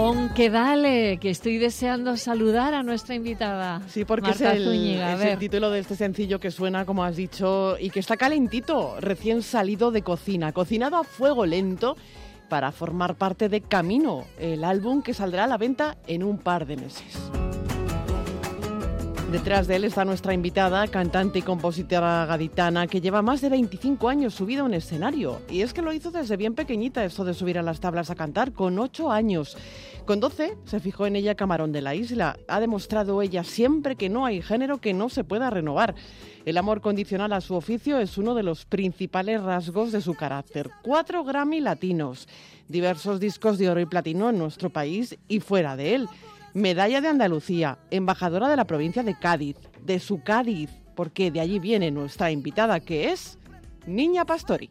Con que dale, que estoy deseando saludar a nuestra invitada. Sí, porque Marta es Zúñiga. el título de este sencillo que suena, como has dicho, y que está calentito, recién salido de cocina, cocinado a fuego lento para formar parte de Camino, el álbum que saldrá a la venta en un par de meses. Detrás de él está nuestra invitada, cantante y compositora gaditana, que lleva más de 25 años subida a un escenario. Y es que lo hizo desde bien pequeñita, esto de subir a las tablas a cantar, con 8 años. Con 12 se fijó en ella Camarón de la Isla. Ha demostrado ella siempre que no hay género que no se pueda renovar. El amor condicional a su oficio es uno de los principales rasgos de su carácter. 4 Grammy latinos, diversos discos de oro y platino en nuestro país y fuera de él. Medalla de Andalucía, embajadora de la provincia de Cádiz, de su Cádiz, porque de allí viene nuestra invitada, que es Niña Pastori.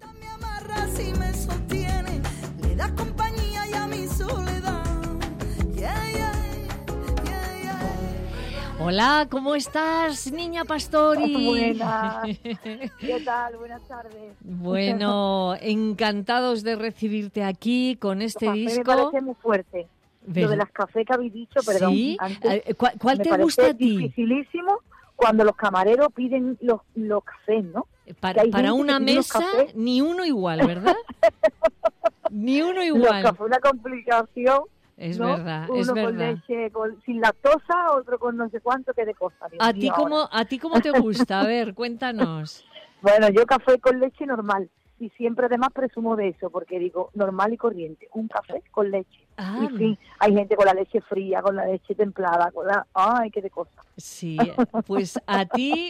Hola, ¿cómo estás, Niña Pastori? Buenas. ¿Qué tal? Buenas tardes. Bueno, encantados de recibirte aquí con este disco. Me parece muy fuerte. Lo de las cafés que habéis dicho, perdón. ¿Sí? Antes, ¿Cuál te gusta a ti? Es dificilísimo cuando los camareros piden los cafés, ¿no? Para una mesa, ni uno igual, ¿verdad? Ni uno igual. Los cafés, una complicación. Es ¿no? verdad, Uno es verdad. Con leche sin lactosa, otro con no sé cuánto, que de cosa. ¿A ti cómo te gusta? A ver, cuéntanos. Bueno, yo café con leche normal. Y siempre además presumo de eso, porque digo, normal y corriente, un café con leche. Ah. Y sí, hay gente con la leche fría, con la leche templada, ¡ay, qué de cosas! Sí, pues a ti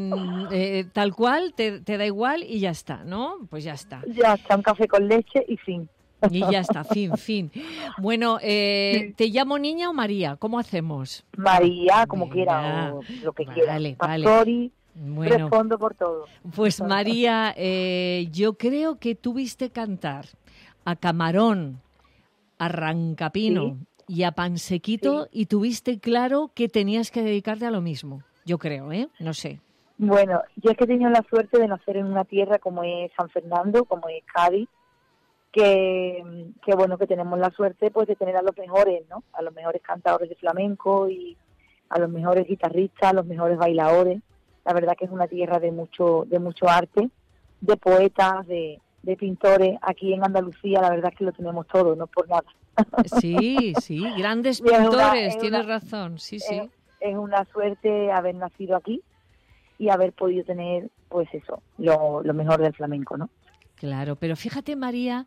tal cual, te da igual y ya está, ¿no? Pues ya está. Ya está, un café con leche y fin. Y ya está, fin. Bueno, ¿te llamo Niña o María? ¿Cómo hacemos? María, como quiera, o lo que quiera. Pastori. Bueno, respondo por todo. Pues María, yo creo que tú viste cantar a Camarón, a Rancapino y a Pansequito y tuviste claro que tenías que dedicarte a lo mismo. Yo creo, no sé. Bueno, yo es que he tenido la suerte de nacer en una tierra como es San Fernando, como es Cádiz, que bueno, que tenemos la suerte pues de tener a los mejores, ¿no? A los mejores cantadores de flamenco y a los mejores guitarristas, a los mejores bailadores. La verdad que es una tierra de mucho arte, de poetas, de pintores. Aquí en Andalucía la verdad es que lo tenemos todo, no por nada. Sí, grandes pintores, tienes razón, sí. Es una suerte haber nacido aquí y haber podido tener, pues eso, lo mejor del flamenco, ¿no? Claro, pero fíjate, María,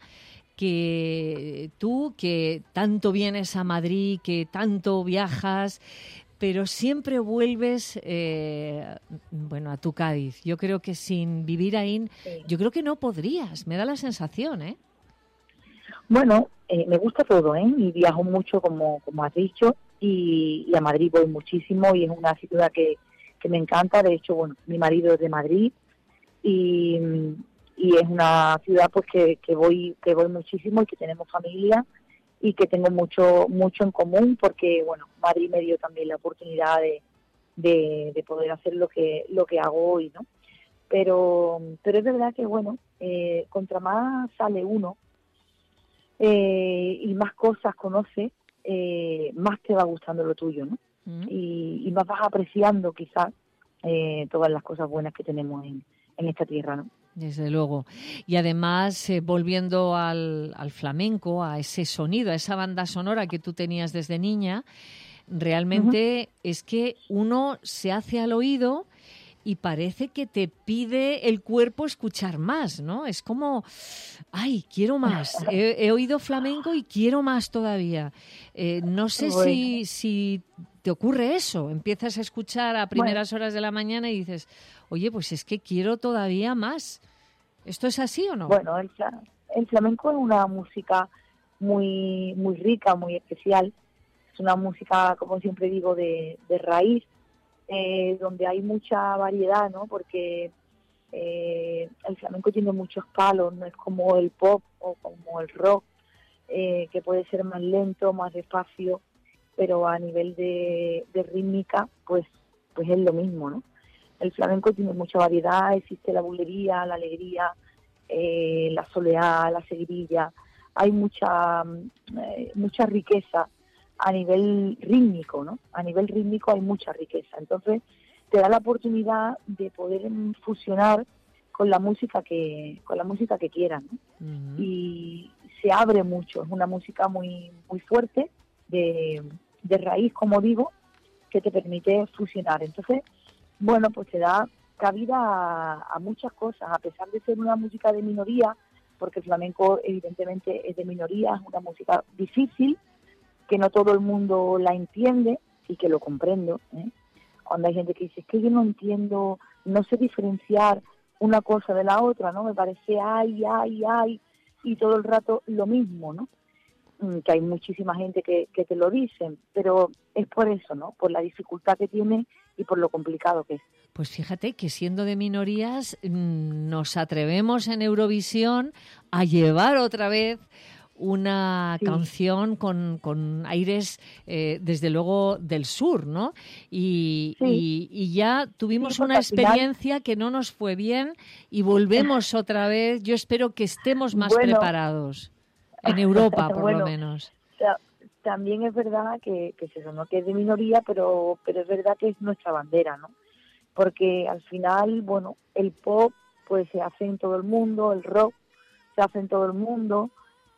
que tú, que tanto vienes a Madrid, que tanto viajas, pero siempre vuelves, a tu Cádiz. Yo creo que sin vivir ahí, yo creo que no podrías, me da la sensación, ¿eh? Bueno, me gusta todo, y viajo mucho, como has dicho, y a Madrid voy muchísimo, y es una ciudad que me encanta. De hecho, bueno, mi marido es de Madrid, y es una ciudad pues que voy muchísimo y que tenemos familia, y que tengo mucho en común, porque bueno, Madrid me dio también la oportunidad de poder hacer lo que hago hoy, ¿no? Pero es verdad que bueno, contra más sale uno y más cosas conoce, más te va gustando lo tuyo, ¿no? Y más vas apreciando quizás todas las cosas buenas que tenemos en esta tierra, ¿no? Desde luego. Y además, volviendo al flamenco, a ese sonido, a esa banda sonora que tú tenías desde niña, realmente es que uno se hace al oído y parece que te pide el cuerpo escuchar más, ¿no? Es como, ¡ay, quiero más! He oído flamenco y quiero más todavía. No sé si te ocurre eso. Empiezas a escuchar a primeras horas de la mañana y dices, oye, pues es que quiero todavía más. ¿Esto es así o no? Bueno, el flamenco es una música muy rica, muy especial. Es una música, como siempre digo, de raíz, donde hay mucha variedad, ¿no? Porque el flamenco tiene muchos palos, no es como el pop o como el rock, que puede ser más lento, más despacio, pero a nivel de rítmica, pues es lo mismo, ¿no? El flamenco tiene mucha variedad, existe la bulería, la alegría, la soleá, la seguirilla. Hay mucha riqueza a nivel rítmico, ¿no? A nivel rítmico hay mucha riqueza. Entonces, te da la oportunidad de poder fusionar con la música que quieras, ¿no? Ujú. Y se abre mucho, es una música muy muy fuerte de raíz, como digo, que te permite fusionar. Entonces, bueno, pues te da cabida a muchas cosas, a pesar de ser una música de minoría, porque el flamenco evidentemente es de minoría, es una música difícil, que no todo el mundo la entiende y que lo comprendo, ¿eh? Cuando hay gente que dice, es que yo no entiendo, no sé diferenciar una cosa de la otra, ¿no? Me parece ay, y todo el rato lo mismo, ¿no? Que hay muchísima gente que te lo dicen, pero es por eso, ¿no? Por la dificultad que tiene y por lo complicado que es. Pues fíjate que siendo de minorías nos atrevemos en Eurovisión a llevar otra vez una Sí, canción con aires, desde luego, del sur, ¿no? sí, Y ya sí, tuvimos porque una al final, experiencia que no nos fue bien y volvemos otra vez. Yo espero que estemos más bueno, preparados, en Europa por lo bueno, menos. ta- también es verdad que es eso, ¿no? Que es de minoría, pero es verdad que es nuestra bandera, ¿no? Porque al final, bueno, el pop pues se hace en todo el mundo, el rock se hace en todo el mundo,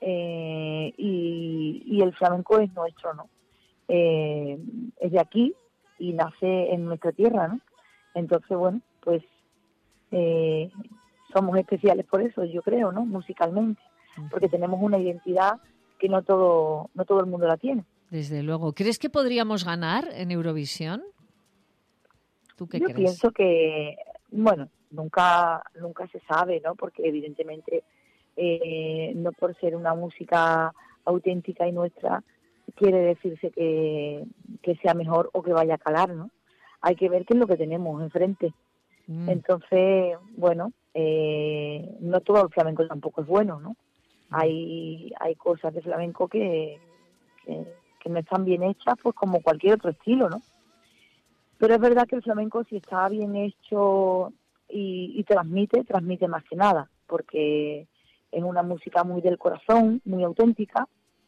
y el flamenco es nuestro, ¿no? Es de aquí y nace en nuestra tierra, ¿no? Entonces, bueno, pues eh, somos especiales por eso, yo creo, ¿no? Musicalmente, porque tenemos una identidad que no todo el mundo la tiene. Desde luego. ¿Crees que podríamos ganar en Eurovisión? ¿Tú qué Yo crees? pienso que, bueno, nunca se sabe, ¿no? Porque evidentemente no por ser una música auténtica y nuestra quiere decirse que sea mejor o que vaya a calar, ¿no? Hay que ver qué es lo que tenemos enfrente. Mm, Entonces, bueno, no todo el flamenco tampoco es bueno, ¿no? ya. Hay cosas de flamenco que, que no están bien hechas, pues como cualquier otro estilo, ¿no? Pero es verdad que el flamenco, si está bien hecho y transmite más que nada, porque es una música muy del corazón, muy auténtica.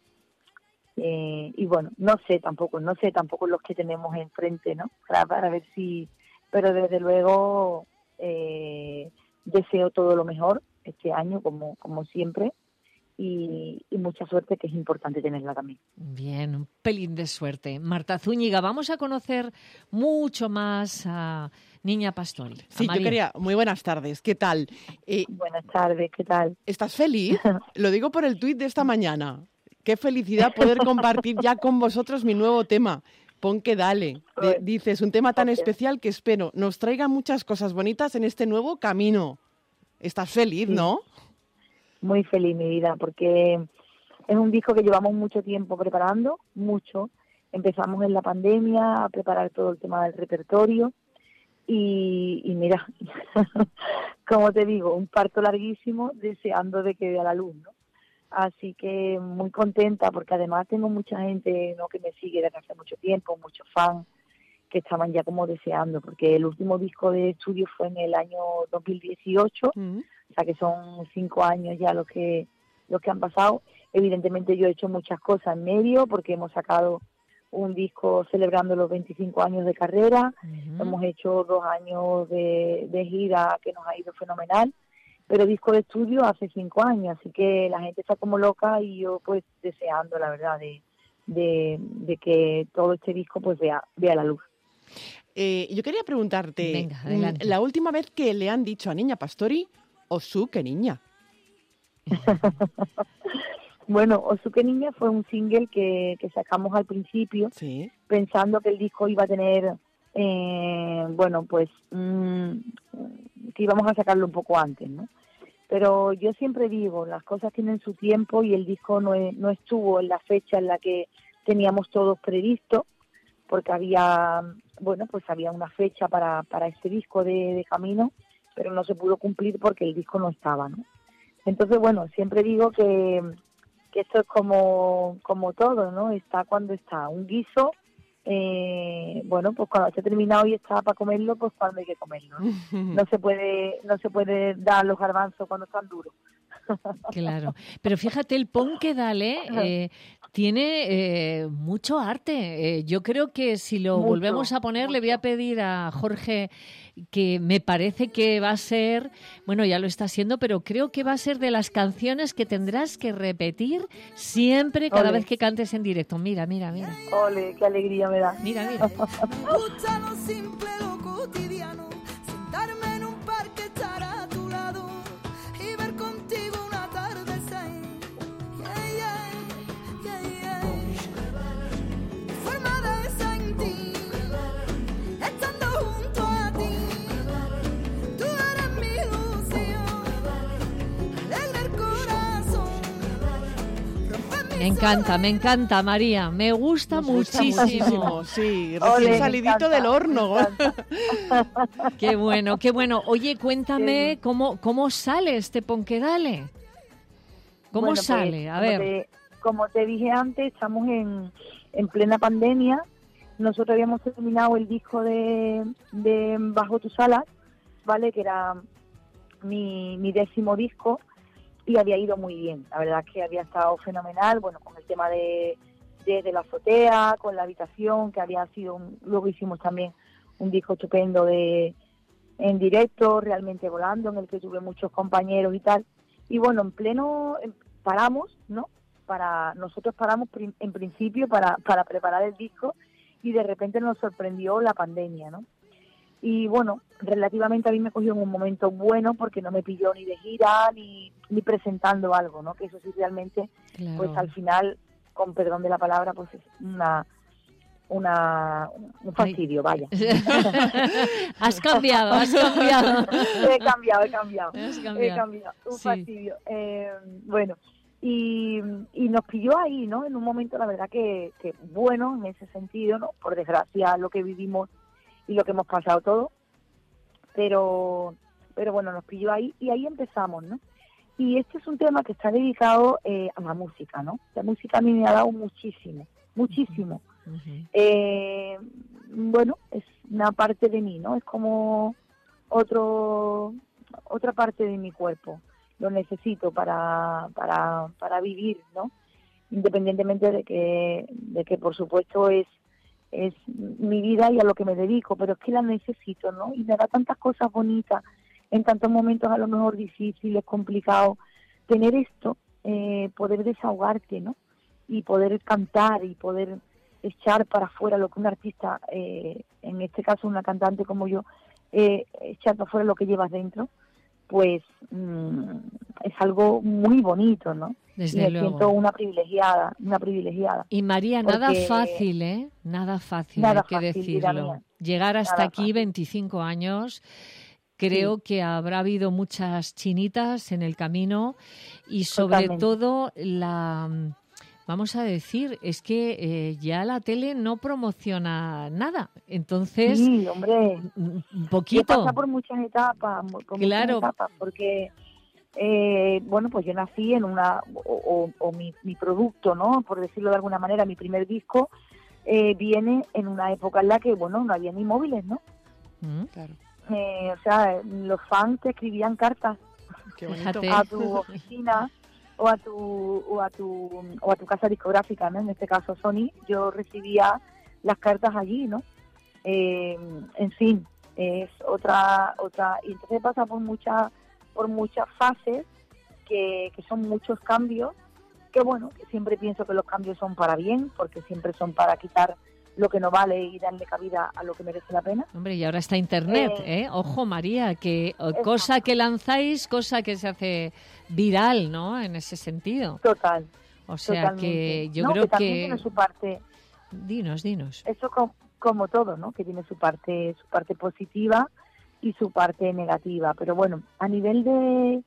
Y bueno, no sé tampoco los que tenemos enfrente, ¿no? Para ver si, pero desde luego deseo todo lo mejor este año, como siempre, y mucha suerte, que es importante tenerla también. Bien, un pelín de suerte. Marta Zúñiga, vamos a conocer mucho más a Niña Pastori, a Sí, yo María. quería, muy buenas tardes, ¿qué tal? Buenas tardes, ¿qué tal? ¿Estás feliz? Lo digo por el tuit de esta mañana. Qué felicidad poder compartir ya con vosotros mi nuevo tema. Pon que dale. Pues, Dices, un tema tan porque especial que espero nos traiga muchas cosas bonitas en este nuevo camino. Estás feliz, sí, ¿no? muy feliz mi vida, porque es un disco que llevamos mucho tiempo preparando, mucho. Empezamos en la pandemia a preparar todo el tema del repertorio y mira, como te digo, un parto larguísimo deseando de que vea la luz, ¿no? Así que muy contenta, porque además tengo mucha gente, ¿no?, que me sigue desde hace mucho tiempo, muchos fans que estaban ya como deseando, porque el último disco de estudio fue en el año 2018, Mm. o sea que son 5 años ya los que han pasado. Evidentemente yo he hecho muchas cosas en medio, porque hemos sacado un disco celebrando los 25 años de carrera, Ujú. hemos hecho 2 años de gira que nos ha ido fenomenal, pero disco de estudio hace 5 años, así que la gente está como loca y yo pues deseando, la verdad, de que todo este disco pues vea la luz. Yo quería preguntarte, Venga, adelante. la última vez que le han dicho a Niña Pastori, Osu, qué niña. Bueno, Osuke Niña fue un single que sacamos al principio, Sí. pensando que el disco iba a tener, bueno, pues que íbamos a sacarlo un poco antes, ¿no? Pero yo siempre digo, las cosas tienen su tiempo y el disco no estuvo en la fecha en la que teníamos todos previsto, porque había, bueno, pues había una fecha para este disco de Camino, pero no se pudo cumplir porque el disco no estaba, ¿no? Entonces, bueno, siempre digo que esto es como todo, ¿no? Está cuando está. Un guiso, bueno, pues cuando esté terminado y está para comerlo, pues cuando hay que comerlo, ¿no? No se puede dar los garbanzos cuando están duros. Claro, pero fíjate, el Pon que Dale tiene mucho arte. Yo creo que si lo volvemos a poner, le voy a pedir a Jorge, que me parece que va a ser, bueno, ya lo está siendo, pero creo que va a ser de las canciones que tendrás que repetir siempre, cada vez que cantes en directo. Mira, mira, mira. Ole, qué alegría me da. Mira, mira. Me gusta lo simple, lo cotidiano, sentarme en un parque, estar a tu lado y ver contigo un atardecer. Yeah, yeah, yeah, yeah. Mi forma de sentir, estando junto a ti, tú eres mi ilusión, alegre el corazón. Me encanta, María. Me gusta muchísimo. Sí, Ole, recién salidito del horno. Qué bueno, qué bueno. Oye, cuéntame cómo sale este Pon que Dale. ¿Cómo Bueno, sale? pues, A ver. Como te dije antes, estamos en plena pandemia. Nosotros habíamos terminado el disco de Bajo tus alas, ¿vale? Que era mi 10º disco y había ido muy bien. La verdad es que había estado fenomenal, bueno, con el tema de la azotea, con la habitación, que había sido luego hicimos también un disco estupendo en directo, realmente volando, en el que tuve muchos compañeros y tal. Y bueno, paramos, ¿no? Nosotros paramos en principio para preparar el disco y de repente nos sorprendió la pandemia, ¿no? Y bueno, relativamente a mí me cogió en un momento bueno porque no me pilló ni de gira ni presentando algo, ¿no? Que eso sí realmente, Claro. pues al final, con perdón de la palabra, pues es un fastidio, vaya. Has cambiado. He cambiado. Has He cambiado. cambiado, un Sí. fastidio. Bueno, y nos pilló ahí, ¿no? En un momento, la verdad que bueno, en ese sentido, ¿no? Por desgracia, lo que vivimos y lo que hemos pasado todos, pero bueno, nos pilló ahí y ahí empezamos, ¿no? Y este es un tema que está dedicado a la música, ¿no? La música a mí me ha dado muchísimo. Ujú. Bueno, es una parte de mí, ¿no? Es como otra parte de mi cuerpo. Lo necesito para vivir, ¿no? Independientemente de que por supuesto es mi vida y a lo que me dedico, pero es que la necesito, ¿no? Y me da tantas cosas bonitas en tantos momentos a lo mejor difíciles, complicados. Tener esto, poder desahogarte, ¿no? Y poder cantar y poder echar para afuera lo que un artista, en este caso una cantante como yo, echar para afuera lo que llevas dentro, pues es algo muy bonito, ¿no? Desde y me luego. siento una privilegiada. Y María, nada porque- fácil, ¿eh? Nada fácil, Nada hay que fácil, vida decirlo. mía. Llegar hasta Nada aquí, fácil. 25 años, creo que habrá habido muchas chinitas en el camino y sobre Totalmente. todo vamos a decir, es que ya la tele no promociona nada. Entonces, Sí, hombre. un Que poquito. pasa por muchas etapas, Claro. porque bueno, pues yo nací en mi producto, ¿no? Por decirlo de alguna manera, mi primer disco viene en una época en la que, bueno, no había ni móviles, ¿no? Mm, Claro, O sea, los fans te escribían cartas qué bonito. Fíjate. a tu oficina o a tu casa discográfica, ¿no? En este caso Sony, yo recibía las cartas allí, ¿no? En fin, es otra y entonces pasa por muchas fases que son muchos cambios, que bueno, que siempre pienso que los cambios son para bien, porque siempre son para quitar lo que no vale y darle cabida a lo que merece la pena. Hombre, y ahora está Internet, ¿eh? Ojo, María, que cosa que lanzáis, cosa que se hace viral, ¿no? En ese sentido. Total. O sea Totalmente. que yo No, creo que también que... tiene su parte, Dinos. eso como todo, ¿no? Que tiene su parte positiva y su parte negativa. Pero bueno, a nivel de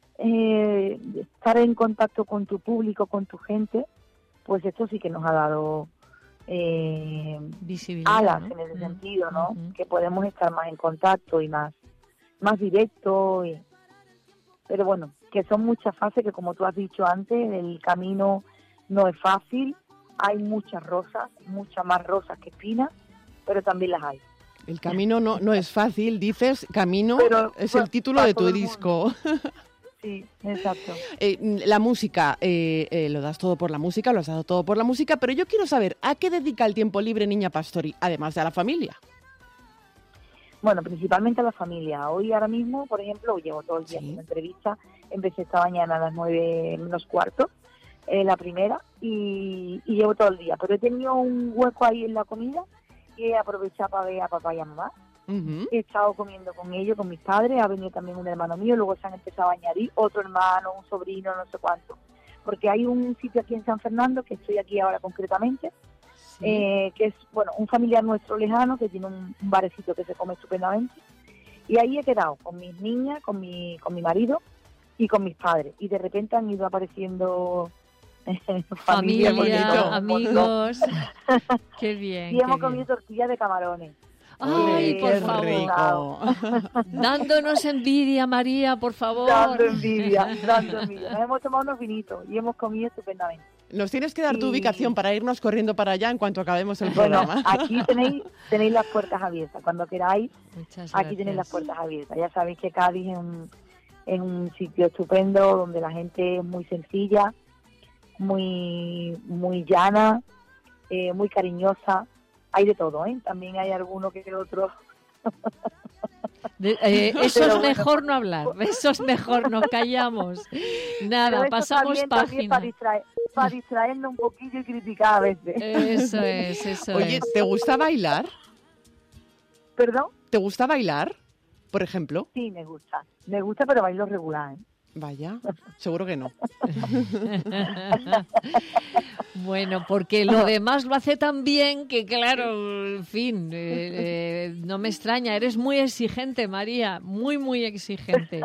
estar en contacto con tu público, con tu gente, pues esto sí que nos ha dado Visibilidad, alas, ¿no? en ese sentido, ¿no? Ujú. Que podemos estar más en contacto y más directo. Pero bueno, que son muchas fases que, como tú has dicho antes, el camino no es fácil. Hay muchas rosas, muchas más rosas que espinas, pero también las hay. El camino no es fácil, dices, camino Pero, es pues, el título para de tu todo el disco. Sí, exacto. La música, lo das todo por la música, lo has dado todo por la música, pero yo quiero saber, ¿a qué dedica el tiempo libre Niña Pastori, además de a la familia? Bueno, principalmente a la familia. Hoy, ahora mismo, por ejemplo, llevo todo el día haciendo entrevistas. Empecé esta mañana a las 9:45, la primera, y llevo todo el día. Pero he tenido un hueco ahí en la comida y he aprovechado para ver a papá y a mamá. Uh-huh. He estado comiendo con ellos, con mis padres. Ha venido también un hermano mío, luego se han empezado a añadir otro hermano, un sobrino, no sé cuánto. Porque hay un sitio aquí en San Fernando, que estoy aquí ahora concretamente, que es, bueno, un familiar nuestro lejano que tiene un barecito que se come estupendamente. Y ahí he quedado con mis niñas, con mi marido y con mis padres. Y de repente han ido apareciendo familia, amigos. Qué bien. Y hemos comido tortillas de camarones. Ay, por qué favor. rico. Dándonos envidia, María, por favor. Dando envidia. Nos hemos tomado unos vinitos y hemos comido estupendamente. Nos tienes que dar tu ubicación para irnos corriendo para allá en cuanto acabemos el programa. Aquí tenéis las puertas abiertas. Cuando queráis, Muchas aquí gracias. tenéis las puertas abiertas. Ya sabéis que Cádiz es un sitio estupendo donde la gente es muy sencilla, muy llana, muy cariñosa. Hay de todo, ¿eh? También hay alguno que otro. Eso es mejor no hablar, eso es mejor, nos callamos. Nada, pasamos página. Para distraernos un poquillo y criticar a veces. Eso es. Oye, ¿te gusta bailar? ¿Perdón? ¿Te gusta bailar, por ejemplo? Sí, me gusta, pero bailo regular, ¿eh? Vaya, seguro que no. Bueno, porque lo demás lo hace tan bien que, claro, en fin, no me extraña. Eres muy exigente, María, muy exigente.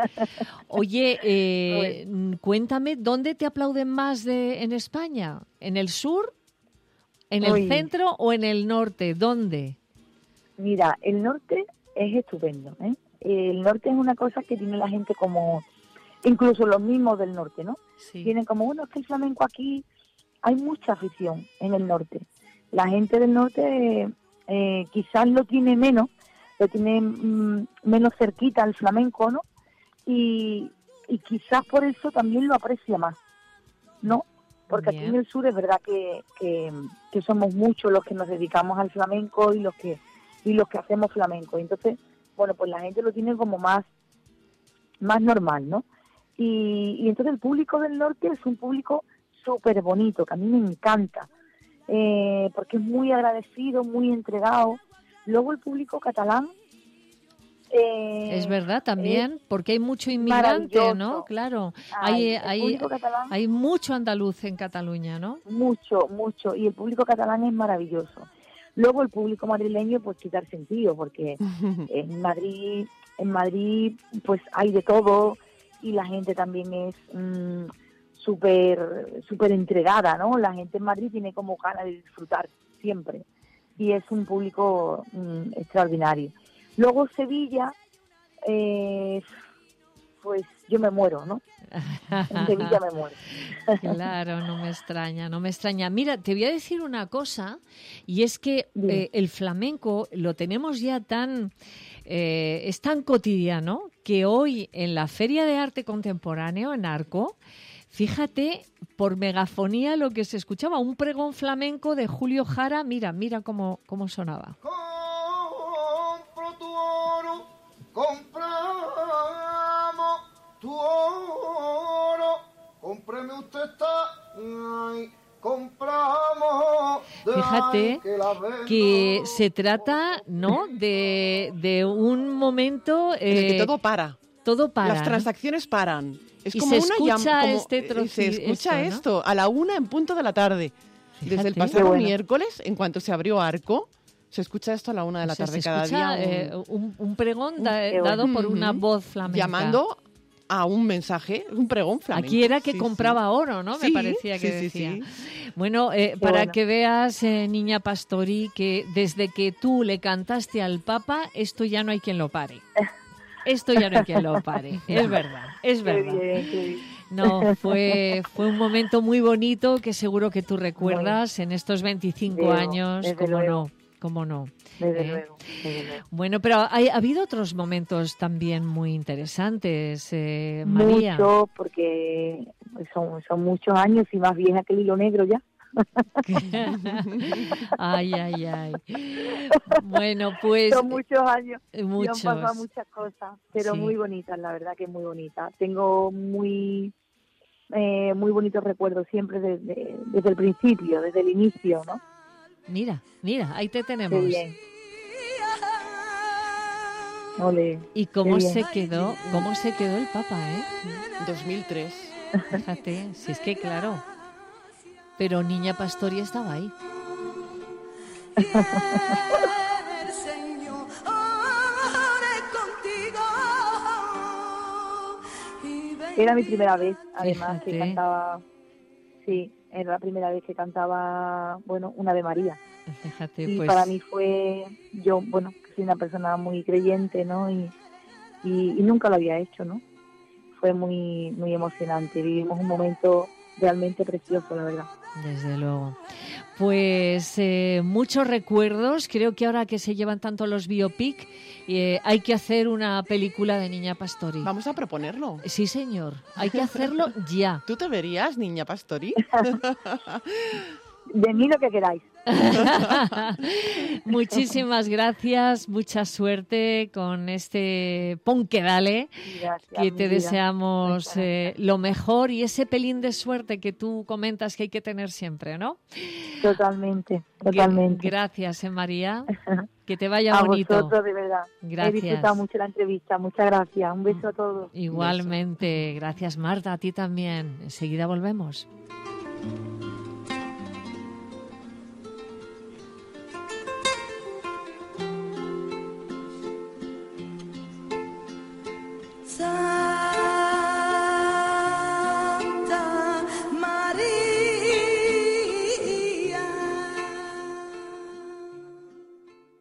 Oye, cuéntame, ¿dónde te aplauden más en España? ¿En el sur? ¿En el centro o en el norte? ¿Dónde? Mira, el norte es estupendo, ¿eh? El norte es una cosa que tiene la gente como... Incluso los mismos del norte, ¿no? Sí. Tienen como, bueno, es que el flamenco aquí... Hay mucha afición en el norte. La gente del norte quizás lo tiene menos cerquita al flamenco, ¿no? Y quizás por eso también lo aprecia más, ¿no? Porque Bien. aquí en el sur es verdad que somos muchos los que nos dedicamos al flamenco y los que hacemos flamenco. Y entonces, bueno, pues la gente lo tiene como más normal, ¿no? Y entonces el público del norte es un público súper bonito, que a mí me encanta, porque es muy agradecido, muy entregado. Luego el público catalán... es verdad también, porque hay mucho inmigrante, ¿no? Claro, hay mucho andaluz en Cataluña, ¿no? Mucho, y el público catalán es maravilloso. Luego el público madrileño, pues quitar sentido, porque en Madrid pues hay de todo y la gente también es súper entregada, ¿no? La gente en Madrid tiene como ganas de disfrutar siempre y es un público extraordinario. Luego Sevilla, pues yo me muero, ¿no? En Sevilla me muero. Claro, no me extraña. Mira, te voy a decir una cosa, y es que el flamenco lo tenemos ya es tan cotidiano que hoy en la Feria de Arte Contemporáneo, en Arco, fíjate, por megafonía lo que se escuchaba, un pregón flamenco de Julio Jara, mira cómo sonaba. Compro tu oro, compramos tu oro, cómpreme usted compramos. Fíjate que se trata, ¿no?, de un momento en el que todo para. Todo para. Las transacciones paran. Es y como se una escucha como, este trocito. se escucha ¿no? esto a la 1 en punto de la tarde. Fíjate. Desde el pasado miércoles, en cuanto se abrió Arco, se escucha esto a la 1 de la tarde se cada escucha, día. Un pregón dado por una voz flamenca. Llamando a un mensaje, un pregón flamenco. Aquí era que compraba oro, ¿no? Sí, Me parecía que decía. Sí. Bueno, para que veas, Niña Pastori, que desde que tú le cantaste al Papa, esto ya no hay quien lo pare. Esto ya no hay quien lo pare. Es verdad. Qué bien. No, fue un momento muy bonito que seguro que tú recuerdas en estos 25 años, cómo no. Desde luego, desde luego. Bueno, pero ha habido otros momentos también muy interesantes, María. Mucho, porque son muchos años y más vieja que el hilo negro ya. Ay, ay, ay. Bueno, pues... Son muchos años muchos. y han pasado muchas cosas, pero Sí. muy bonitas, la verdad que muy bonitas. Tengo muy bonitos recuerdos siempre desde el principio, desde el inicio, ¿no? Mira, ahí te Qué tenemos. bien. Ole, Y cómo qué se bien. quedó el Papa, 2003. Fíjate, si es que claro. Pero Niña Pastori estaba ahí. Señor, contigo. Era mi primera vez, además, que Fíjate. cantaba, sí, era la primera vez que cantaba, bueno, una Ave María. Fíjate, Y pues... para mí fue, yo, bueno, soy una persona muy creyente, ¿no? Y nunca lo había hecho, ¿no? Fue muy, muy emocionante. Vivimos un momento realmente precioso, la verdad. Desde luego. Pues muchos recuerdos. Creo que ahora que se llevan tanto los biopic, hay que hacer una película de Niña Pastori. Vamos a proponerlo. Sí, señor. Hay que hacerlo ya. ¿Tú te verías, Niña Pastori? De mí lo que queráis. Muchísimas gracias. Mucha suerte con este Pon que dale. Gracias, Que mi te vida. deseamos Muchas gracias. lo mejor y ese pelín de suerte que tú comentas que hay que tener siempre, ¿no? Totalmente, totalmente. Gracias, María. Que te vaya A bonito. vosotros, de verdad. Gracias. He disfrutado mucho la entrevista. Muchas gracias. Un beso a todos. Igualmente. Gracias, Marta. A ti también. Enseguida volvemos.